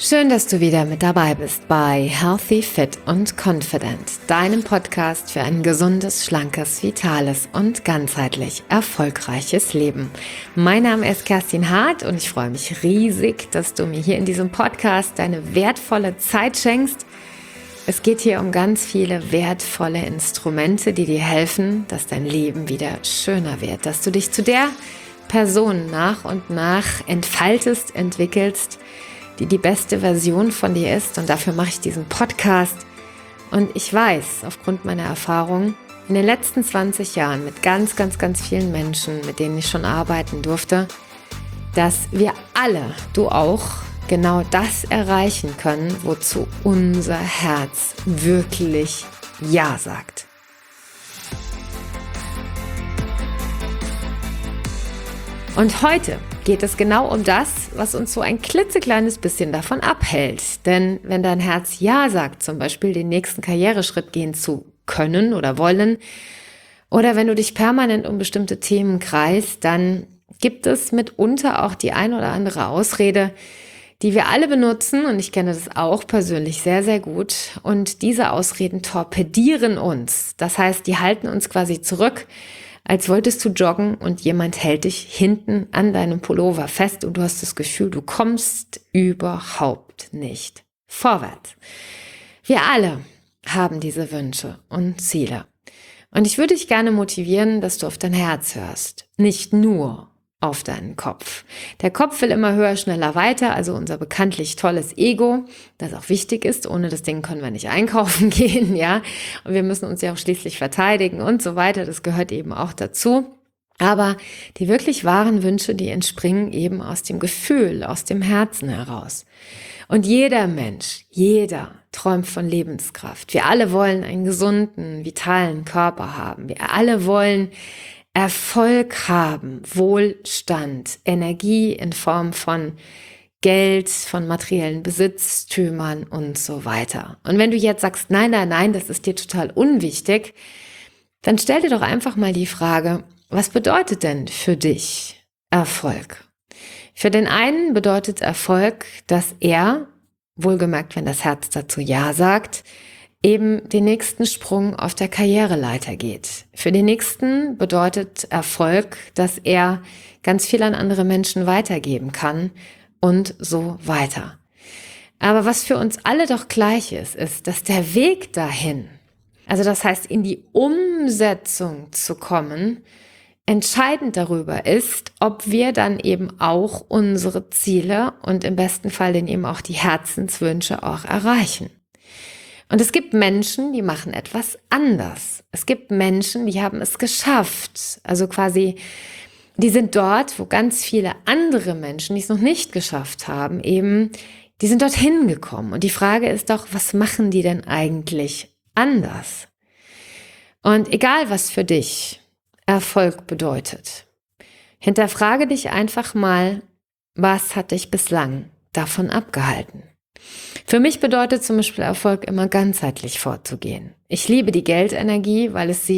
Schön, dass du wieder mit dabei bist bei Healthy, Fit und Confident, deinem Podcast für ein gesundes, schlankes, vitales und ganzheitlich erfolgreiches Leben. Mein Name ist Kerstin Hart und ich freue mich riesig, dass du mir hier in diesem Podcast deine wertvolle Zeit schenkst. Es geht hier um ganz viele wertvolle Instrumente, die dir helfen, dass dein Leben wieder schöner wird, dass du dich zu der Person nach und nach entfaltest, entwickelst, die beste Version von dir ist, und dafür mache ich diesen Podcast. Und ich weiß, aufgrund meiner Erfahrung in den letzten 20 Jahren mit ganz vielen Menschen, mit denen ich schon arbeiten durfte, dass wir alle, du auch, genau das erreichen können, wozu unser Herz wirklich Ja sagt. Und heute geht es genau um das, was uns so ein klitzekleines bisschen davon abhält. Denn wenn dein Herz Ja sagt, zum Beispiel den nächsten Karriereschritt gehen zu können oder wollen, oder wenn du dich permanent um bestimmte Themen kreist, dann gibt es mitunter auch die ein oder andere Ausrede, die wir alle benutzen, und ich kenne das auch persönlich sehr gut. Und diese Ausreden torpedieren uns. Das heißt, die halten uns quasi zurück, als wolltest du joggen und jemand hält dich hinten an deinem Pullover fest und du hast das Gefühl, du kommst überhaupt nicht vorwärts. Wir alle haben diese Wünsche und Ziele. Und ich würde dich gerne motivieren, dass du auf dein Herz hörst, nicht nur auf deinen Kopf. Der Kopf will immer höher, schneller, weiter, also unser bekanntlich tolles Ego, das auch wichtig ist. Ohne das Ding können wir nicht einkaufen gehen, ja. Und wir müssen uns ja auch schließlich verteidigen und so weiter. Das gehört eben auch dazu. Aber die wirklich wahren Wünsche, die entspringen eben aus dem Gefühl, aus dem Herzen heraus. Und jeder Mensch, jeder träumt von Lebenskraft. Wir alle wollen einen gesunden, vitalen Körper haben. Wir alle wollen Erfolg haben, Wohlstand, Energie in Form von Geld, von materiellen Besitztümern und so weiter. Und wenn du jetzt sagst, nein, das ist dir total unwichtig, dann stell dir doch einfach mal die Frage, was bedeutet denn für dich Erfolg? Für den einen bedeutet Erfolg, dass er, wohlgemerkt, wenn das Herz dazu Ja sagt, eben den nächsten Sprung auf der Karriereleiter geht. Für den nächsten bedeutet Erfolg, dass er ganz viel an andere Menschen weitergeben kann und so weiter. Aber was für uns alle doch gleich ist, dass der Weg dahin, also das heißt in die Umsetzung zu kommen, entscheidend darüber ist, ob wir dann eben auch unsere Ziele und im besten Fall dann eben auch die Herzenswünsche auch erreichen. Und es gibt Menschen, die machen etwas anders. Es gibt Menschen, die haben es geschafft. Also quasi, die sind dort, wo ganz viele andere Menschen, die es noch nicht geschafft haben, eben, die sind dorthin gekommen. Und die Frage ist doch, was machen die denn eigentlich anders? Und egal, was für dich Erfolg bedeutet, hinterfrage dich einfach mal, was hat dich bislang davon abgehalten? Für mich bedeutet zum Beispiel Erfolg immer ganzheitlich vorzugehen. Ich liebe die Geldenergie, weil es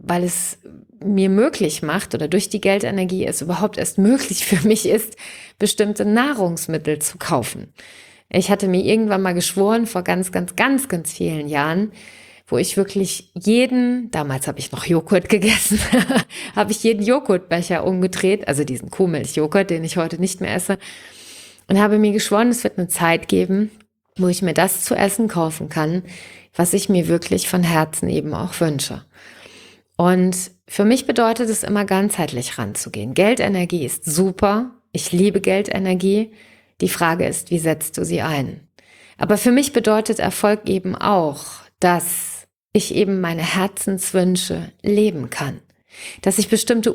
mir möglich macht, oder durch die Geldenergie es überhaupt erst möglich für mich ist, bestimmte Nahrungsmittel zu kaufen. Ich hatte mir irgendwann mal geschworen, vor ganz vielen Jahren, wo ich wirklich damals habe ich noch Joghurt gegessen, habe ich jeden Joghurtbecher umgedreht, also diesen Kuhmilchjoghurt, den ich heute nicht mehr esse, und habe mir geschworen, es wird eine Zeit geben, wo ich mir das zu essen kaufen kann, was ich mir wirklich von Herzen eben auch wünsche. Und für mich bedeutet es immer, ganzheitlich ranzugehen. Geldenergie ist super. Ich liebe Geldenergie. Die Frage ist, wie setzt du sie ein? Aber für mich bedeutet Erfolg eben auch, dass ich eben meine Herzenswünsche leben kann. Dass ich bestimmte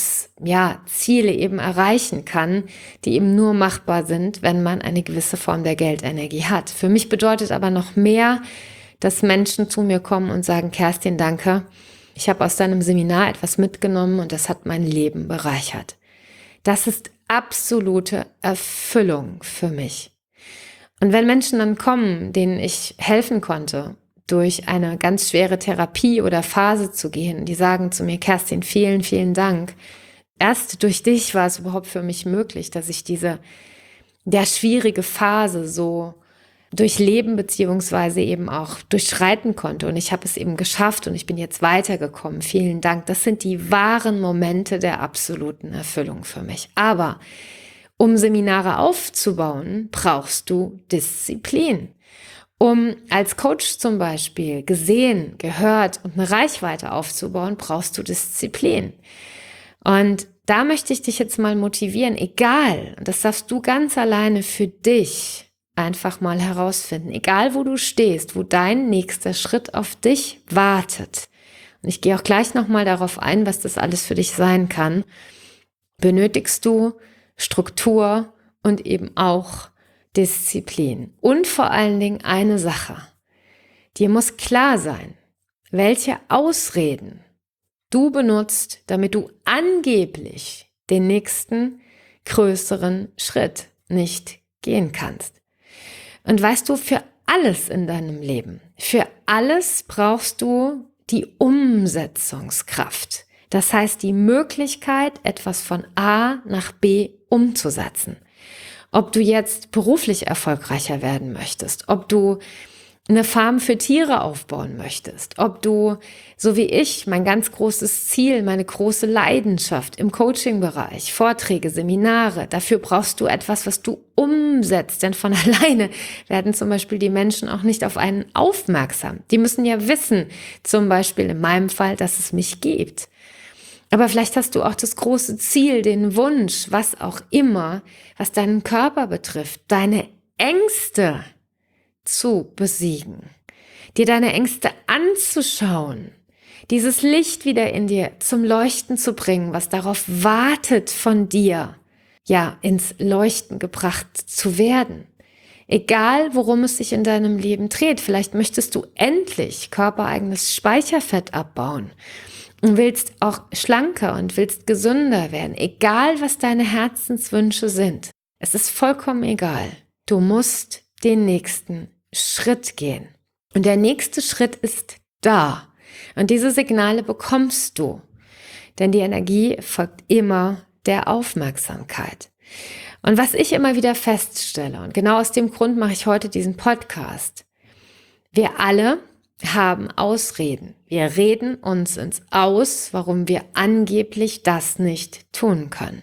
Ziele eben erreichen kann, die eben nur machbar sind, wenn man eine gewisse Form der Geldenergie hat. Für mich bedeutet aber noch mehr, dass Menschen zu mir kommen und sagen, Kerstin, danke, ich habe aus deinem Seminar etwas mitgenommen und das hat mein Leben bereichert. Das ist absolute Erfüllung für mich. Und wenn Menschen dann kommen, denen ich helfen konnte, durch eine ganz schwere Therapie oder Phase zu gehen, die sagen zu mir, Kerstin, vielen Dank. Erst durch dich war es überhaupt für mich möglich, dass ich diese schwierige Phase so durchleben beziehungsweise eben auch durchschreiten konnte. Und ich habe es eben geschafft und ich bin jetzt weitergekommen. Vielen Dank. Das sind die wahren Momente der absoluten Erfüllung für mich. Aber um Seminare aufzubauen, brauchst du Disziplin. Um als Coach zum Beispiel gesehen, gehört und eine Reichweite aufzubauen, brauchst du Disziplin. Und da möchte ich dich jetzt mal motivieren, egal, und das darfst du ganz alleine für dich einfach mal herausfinden, egal wo du stehst, wo dein nächster Schritt auf dich wartet. Und ich gehe auch gleich nochmal darauf ein, was das alles für dich sein kann. Benötigst du Struktur und eben auch Disziplin. Und vor allen Dingen eine Sache. Dir muss klar sein, welche Ausreden du benutzt, damit du angeblich den nächsten größeren Schritt nicht gehen kannst. Und weißt du, für alles in deinem Leben, für alles brauchst du die Umsetzungskraft. Das heißt, die Möglichkeit, etwas von A nach B umzusetzen. Ob du jetzt beruflich erfolgreicher werden möchtest, ob du eine Farm für Tiere aufbauen möchtest, ob du, so wie ich, mein ganz großes Ziel, meine große Leidenschaft im Coaching-Bereich, Vorträge, Seminare, dafür brauchst du etwas, was du umsetzt, denn von alleine werden zum Beispiel die Menschen auch nicht auf einen aufmerksam. Die müssen ja wissen, zum Beispiel in meinem Fall, dass es mich gibt. Aber vielleicht hast du auch das große Ziel, den Wunsch, was auch immer, was deinen Körper betrifft, deine Ängste zu besiegen, dir deine Ängste anzuschauen, dieses Licht wieder in dir zum Leuchten zu bringen, was darauf wartet, von dir, ja, ins Leuchten gebracht zu werden. Egal, worum es sich in deinem Leben dreht, vielleicht möchtest du endlich körpereigenes Speicherfett abbauen und willst auch schlanker und willst gesünder werden, egal was deine Herzenswünsche sind. Es ist vollkommen egal. Du musst den nächsten Schritt gehen. Und der nächste Schritt ist da. Und diese Signale bekommst du. Denn die Energie folgt immer der Aufmerksamkeit. Und was ich immer wieder feststelle, und genau aus dem Grund mache ich heute diesen Podcast, wir alle haben Ausreden. Wir reden uns ins Aus, warum wir angeblich das nicht tun können.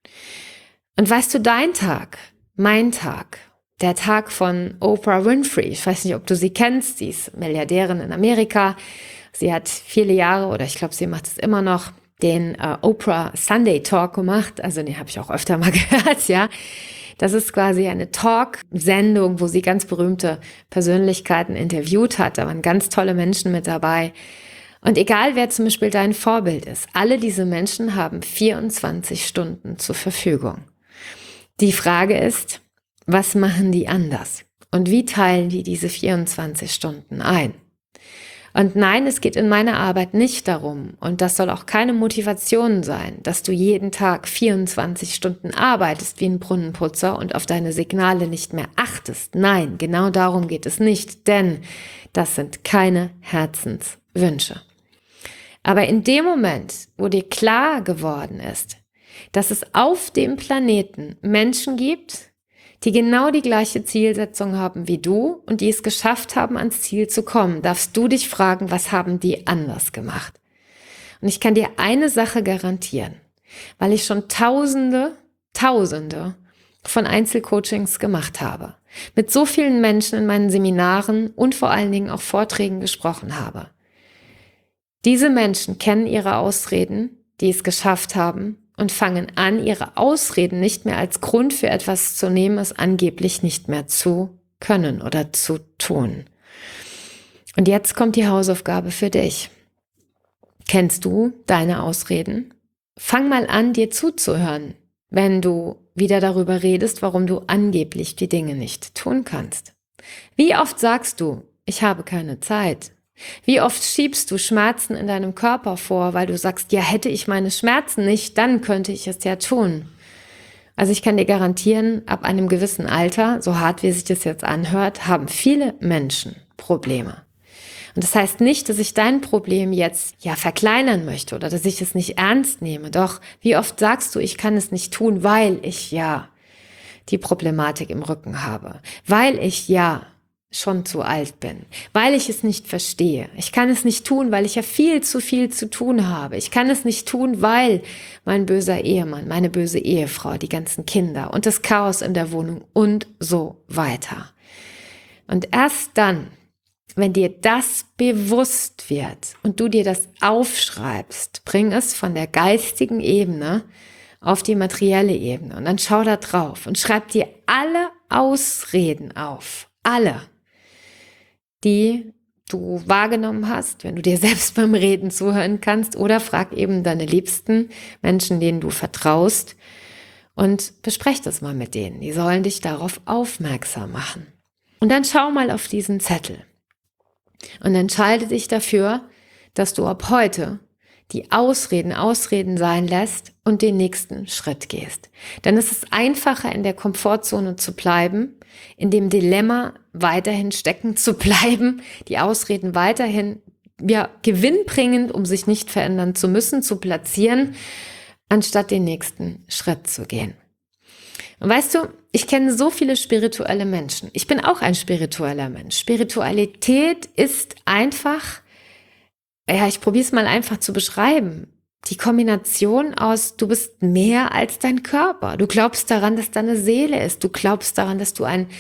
Und weißt du, dein Tag, mein Tag, der Tag von Oprah Winfrey, ich weiß nicht, ob du sie kennst, sie ist Milliardärin in Amerika. Sie hat viele Jahre, oder ich glaube, sie macht es immer noch, den Oprah Sunday Talk gemacht. Also den habe ich auch öfter mal gehört, ja. Das ist quasi eine Talk-Sendung, wo sie ganz berühmte Persönlichkeiten interviewt hat. Da waren ganz tolle Menschen mit dabei. Und egal, wer zum Beispiel dein Vorbild ist, alle diese Menschen haben 24 Stunden zur Verfügung. Die Frage ist, was machen die anders? Und wie teilen die diese 24 Stunden ein? Und nein, es geht in meiner Arbeit nicht darum, und das soll auch keine Motivation sein, dass du jeden Tag 24 Stunden arbeitest wie ein Brunnenputzer und auf deine Signale nicht mehr achtest. Nein, genau darum geht es nicht, denn das sind keine Herzenswünsche. Aber in dem Moment, wo dir klar geworden ist, dass es auf dem Planeten Menschen gibt, die genau die gleiche Zielsetzung haben wie du und die es geschafft haben, ans Ziel zu kommen, darfst du dich fragen, was haben die anders gemacht? Und ich kann dir eine Sache garantieren, weil ich schon Tausende von Einzelcoachings gemacht habe, mit so vielen Menschen in meinen Seminaren und vor allen Dingen auch Vorträgen gesprochen habe. Diese Menschen kennen ihre Ausreden, die es geschafft haben, und fangen an, ihre Ausreden nicht mehr als Grund für etwas zu nehmen, es angeblich nicht mehr zu können oder zu tun. Und jetzt kommt die Hausaufgabe für dich. Kennst du deine Ausreden? Fang mal an, dir zuzuhören, wenn du wieder darüber redest, warum du angeblich die Dinge nicht tun kannst. Wie oft sagst du, ich habe keine Zeit? Wie oft schiebst du Schmerzen in deinem Körper vor, weil du sagst, ja, hätte ich meine Schmerzen nicht, dann könnte ich es ja tun. Also ich kann dir garantieren, ab einem gewissen Alter, so hart wie sich das jetzt anhört, haben viele Menschen Probleme. Und das heißt nicht, dass ich dein Problem jetzt verkleinern möchte oder dass ich es nicht ernst nehme. Doch wie oft sagst du, ich kann es nicht tun, weil ich die Problematik im Rücken habe, weil ich ja schon zu alt bin, weil ich es nicht verstehe. Ich kann es nicht tun, weil ich ja viel zu tun habe. Ich kann es nicht tun, weil mein böser Ehemann, meine böse Ehefrau, die ganzen Kinder und das Chaos in der Wohnung und so weiter. Und erst dann, wenn dir das bewusst wird und du dir das aufschreibst, bring es von der geistigen Ebene auf die materielle Ebene und dann schau da drauf und schreib dir alle Ausreden auf, alle, die du wahrgenommen hast, wenn du dir selbst beim Reden zuhören kannst, oder frag eben deine liebsten Menschen, denen du vertraust, und besprech das mal mit denen. Die sollen dich darauf aufmerksam machen. Und dann schau mal auf diesen Zettel und entscheide dich dafür, dass du ab heute die Ausreden sein lässt und den nächsten Schritt gehst. Denn es ist einfacher, in der Komfortzone zu bleiben, in dem Dilemma weiterhin stecken zu bleiben, die Ausreden weiterhin gewinnbringend, um sich nicht verändern zu müssen, zu platzieren, anstatt den nächsten Schritt zu gehen. Und weißt du, ich kenne so viele spirituelle Menschen. Ich bin auch ein spiritueller Mensch. Spiritualität ist einfach, ich probiere es mal einfach zu beschreiben. Die Kombination aus, du bist mehr als dein Körper. Du glaubst daran, dass deine Seele ist. Du glaubst daran, dass du ein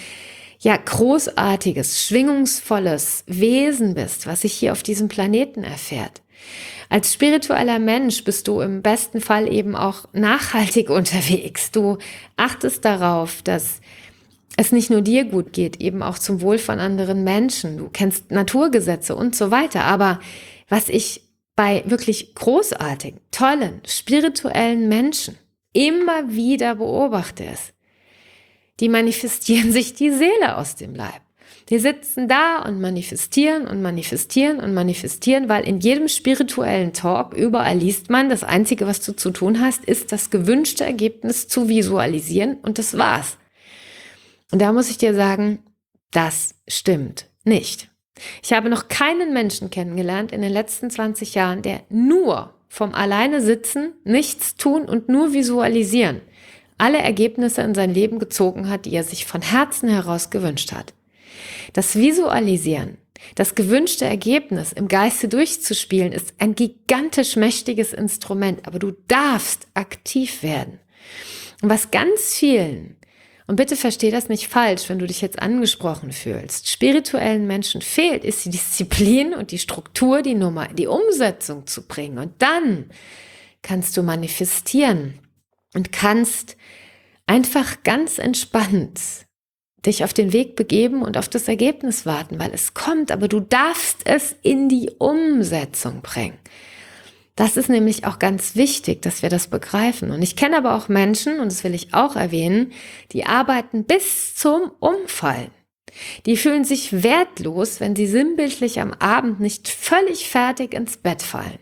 großartiges, schwingungsvolles Wesen bist, was sich hier auf diesem Planeten erfährt. Als spiritueller Mensch bist du im besten Fall eben auch nachhaltig unterwegs. Du achtest darauf, dass es nicht nur dir gut geht, eben auch zum Wohl von anderen Menschen. Du kennst Naturgesetze und so weiter. Aber was ich bei wirklich großartigen, tollen, spirituellen Menschen immer wieder beobachte, ist, die manifestieren sich die Seele aus dem Leib. Die sitzen da und manifestieren und manifestieren und manifestieren, weil in jedem spirituellen Talk überall liest man, das Einzige, was du zu tun hast, ist das gewünschte Ergebnis zu visualisieren und das war's. Und da muss ich dir sagen, das stimmt nicht. Ich habe noch keinen Menschen kennengelernt in den letzten 20 Jahren, der nur vom alleine sitzen, nichts tun und nur visualisieren alle Ergebnisse in sein Leben gezogen hat, die er sich von Herzen heraus gewünscht hat. Das Visualisieren, das gewünschte Ergebnis im Geiste durchzuspielen, ist ein gigantisch mächtiges Instrument, aber du darfst aktiv werden. Und was ganz vielen, und bitte versteh das nicht falsch, wenn du dich jetzt angesprochen fühlst, spirituellen Menschen fehlt, ist die Disziplin und die Struktur, die Nummer, die Umsetzung zu bringen. Und dann kannst du manifestieren und kannst einfach ganz entspannt dich auf den Weg begeben und auf das Ergebnis warten, weil es kommt, aber du darfst es in die Umsetzung bringen. Das ist nämlich auch ganz wichtig, dass wir das begreifen. Und ich kenne aber auch Menschen, und das will ich auch erwähnen, die arbeiten bis zum Umfallen. Die fühlen sich wertlos, wenn sie sinnbildlich am Abend nicht völlig fertig ins Bett fallen.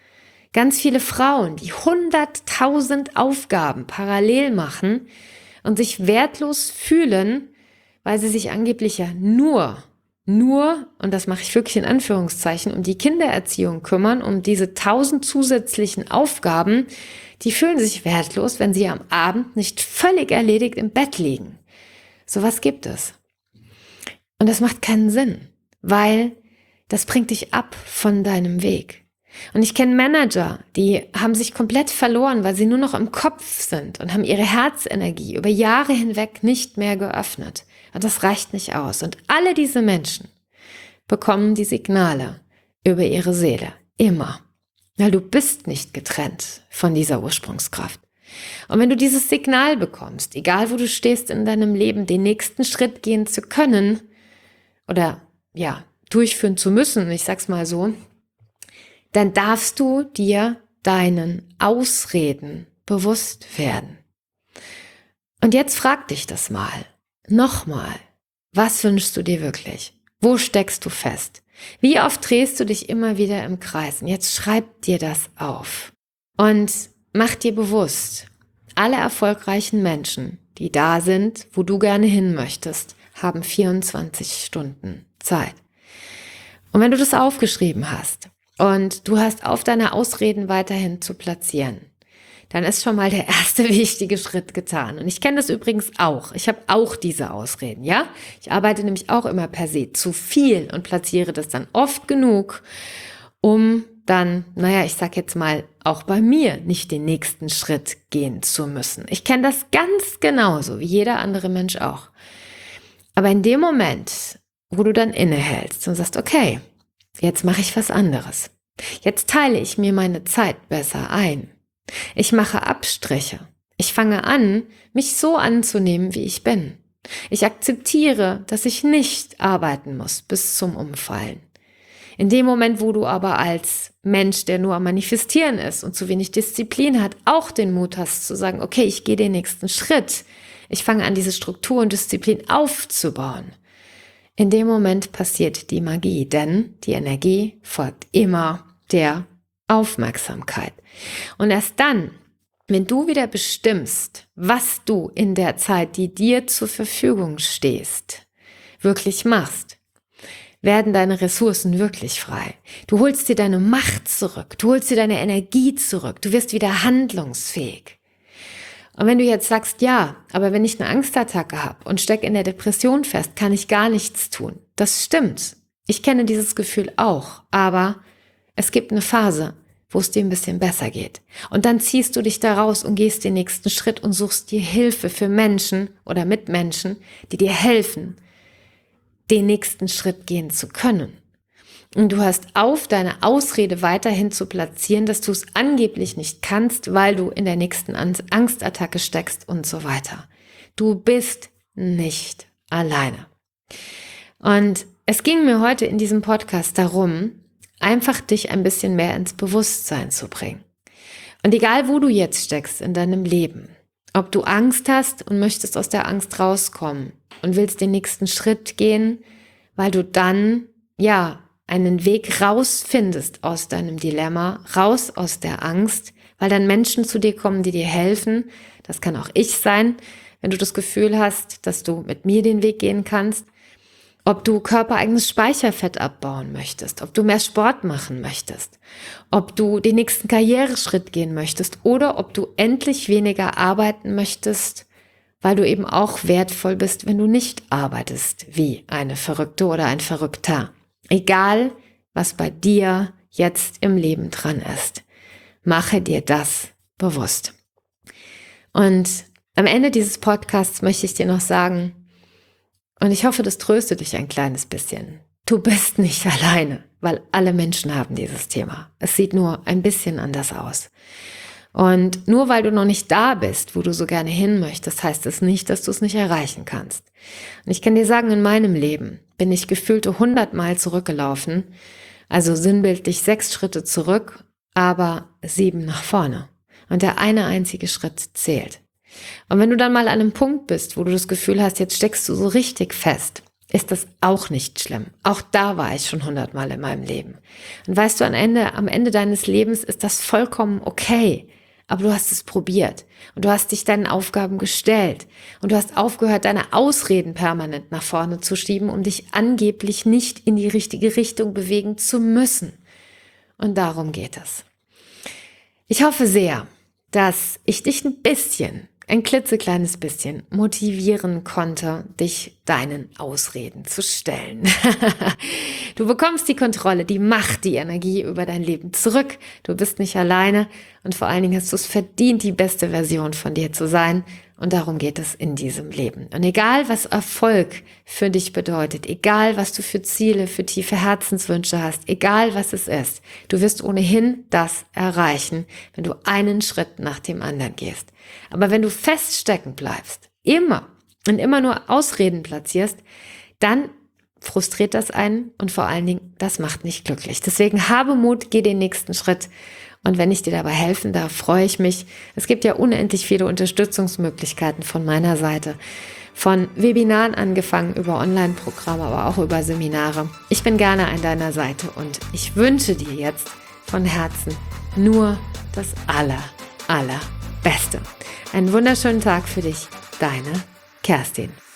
Ganz viele Frauen, die 100.000 Aufgaben parallel machen und sich wertlos fühlen, weil sie sich angeblich ja nur, und das mache ich wirklich in Anführungszeichen, um die Kindererziehung kümmern, um diese 1000 zusätzlichen Aufgaben, die fühlen sich wertlos, wenn sie am Abend nicht völlig erledigt im Bett liegen. Sowas gibt es. Und das macht keinen Sinn, weil das bringt dich ab von deinem Weg. Und ich kenne Manager, die haben sich komplett verloren, weil sie nur noch im Kopf sind und haben ihre Herzenergie über Jahre hinweg nicht mehr geöffnet. Und das reicht nicht aus. Und alle diese Menschen bekommen die Signale über ihre Seele. Immer. Weil du bist nicht getrennt von dieser Ursprungskraft. Und wenn du dieses Signal bekommst, egal wo du stehst in deinem Leben, den nächsten Schritt gehen zu können oder durchführen zu müssen, ich sag's mal so, dann darfst du dir deinen Ausreden bewusst werden. Und jetzt frag dich das mal, nochmal, was wünschst du dir wirklich? Wo steckst du fest? Wie oft drehst du dich immer wieder im Kreis? Und jetzt schreib dir das auf und mach dir bewusst, alle erfolgreichen Menschen, die da sind, wo du gerne hin möchtest, haben 24 Stunden Zeit. Und wenn du das aufgeschrieben hast, und du hast auf deine Ausreden weiterhin zu platzieren, dann ist schon mal der erste wichtige Schritt getan. Und ich kenne das übrigens auch. Ich habe auch diese Ausreden, ja? Ich arbeite nämlich auch immer per se zu viel und platziere das dann oft genug, um dann, ich sag jetzt mal, auch bei mir nicht den nächsten Schritt gehen zu müssen. Ich kenne das ganz genauso, wie jeder andere Mensch auch. Aber in dem Moment, wo du dann innehältst und sagst, okay, jetzt mache ich was anderes. Jetzt teile ich mir meine Zeit besser ein. Ich mache Abstriche. Ich fange an, mich so anzunehmen, wie ich bin. Ich akzeptiere, dass ich nicht arbeiten muss bis zum Umfallen. In dem Moment, wo du aber als Mensch, der nur am Manifestieren ist und zu wenig Disziplin hat, auch den Mut hast zu sagen, okay, ich gehe den nächsten Schritt. Ich fange an, diese Struktur und Disziplin aufzubauen. In dem Moment passiert die Magie, denn die Energie folgt immer der Aufmerksamkeit. Und erst dann, wenn du wieder bestimmst, was du in der Zeit, die dir zur Verfügung steht, wirklich machst, werden deine Ressourcen wirklich frei. Du holst dir deine Macht zurück, du holst dir deine Energie zurück, du wirst wieder handlungsfähig. Und wenn du jetzt sagst, ja, aber wenn ich eine Angstattacke habe und stecke in der Depression fest, kann ich gar nichts tun. Das stimmt. Ich kenne dieses Gefühl auch, aber es gibt eine Phase, wo es dir ein bisschen besser geht. Und dann ziehst du dich da raus und gehst den nächsten Schritt und suchst dir Hilfe für Menschen oder Mitmenschen, die dir helfen, den nächsten Schritt gehen zu können. Und du hast auf, deine Ausrede weiterhin zu platzieren, dass du es angeblich nicht kannst, weil du in der nächsten Angstattacke steckst und so weiter. Du bist nicht alleine. Und es ging mir heute in diesem Podcast darum, einfach dich ein bisschen mehr ins Bewusstsein zu bringen. Und egal, wo du jetzt steckst in deinem Leben, ob du Angst hast und möchtest aus der Angst rauskommen und willst den nächsten Schritt gehen, weil du dann, einen Weg rausfindest aus deinem Dilemma, raus aus der Angst, weil dann Menschen zu dir kommen, die dir helfen. Das kann auch ich sein, wenn du das Gefühl hast, dass du mit mir den Weg gehen kannst. Ob du körpereigenes Speicherfett abbauen möchtest, ob du mehr Sport machen möchtest, ob du den nächsten Karriereschritt gehen möchtest oder ob du endlich weniger arbeiten möchtest, weil du eben auch wertvoll bist, wenn du nicht arbeitest wie eine Verrückte oder ein Verrückter. Egal, was bei dir jetzt im Leben dran ist, mache dir das bewusst. Und am Ende dieses Podcasts möchte ich dir noch sagen, und ich hoffe, das tröstet dich ein kleines bisschen. Du bist nicht alleine, weil alle Menschen haben dieses Thema. Es sieht nur ein bisschen anders aus. Und nur weil du noch nicht da bist, wo du so gerne hin möchtest, heißt es nicht, dass du es nicht erreichen kannst. Und ich kann dir sagen, in meinem Leben bin ich gefühlte 100 Mal zurückgelaufen, also sinnbildlich 6 Schritte zurück, aber 7 nach vorne. Und der eine einzige Schritt zählt. Und wenn du dann mal an einem Punkt bist, wo du das Gefühl hast, jetzt steckst du so richtig fest, ist das auch nicht schlimm. Auch da war ich schon 100 Mal in meinem Leben. Und weißt du, am Ende deines Lebens ist das vollkommen okay. Aber du hast es probiert und du hast dich deinen Aufgaben gestellt und du hast aufgehört, deine Ausreden permanent nach vorne zu schieben, um dich angeblich nicht in die richtige Richtung bewegen zu müssen. Und darum geht es. Ich hoffe sehr, dass ich dich ein klitzekleines bisschen motivieren konnte, dich deinen Ausreden zu stellen. Du bekommst die Kontrolle, die Macht, die Energie über dein Leben zurück. Du bist nicht alleine und vor allen Dingen hast du es verdient, die beste Version von dir zu sein. Und darum geht es in diesem Leben. Und egal, was Erfolg für dich bedeutet, egal, was du für Ziele, für tiefe Herzenswünsche hast, egal, was es ist, du wirst ohnehin das erreichen, wenn du einen Schritt nach dem anderen gehst. Aber wenn du feststecken bleibst, immer nur Ausreden platzierst, dann frustriert das einen und vor allen Dingen, das macht nicht glücklich. Deswegen habe Mut, geh den nächsten Schritt. Und wenn ich dir dabei helfen darf, freue ich mich. Es gibt ja unendlich viele Unterstützungsmöglichkeiten von meiner Seite. Von Webinaren angefangen über Online-Programme, aber auch über Seminare. Ich bin gerne an deiner Seite und ich wünsche dir jetzt von Herzen nur das Allerbeste. Einen wunderschönen Tag für dich, deine Kerstin.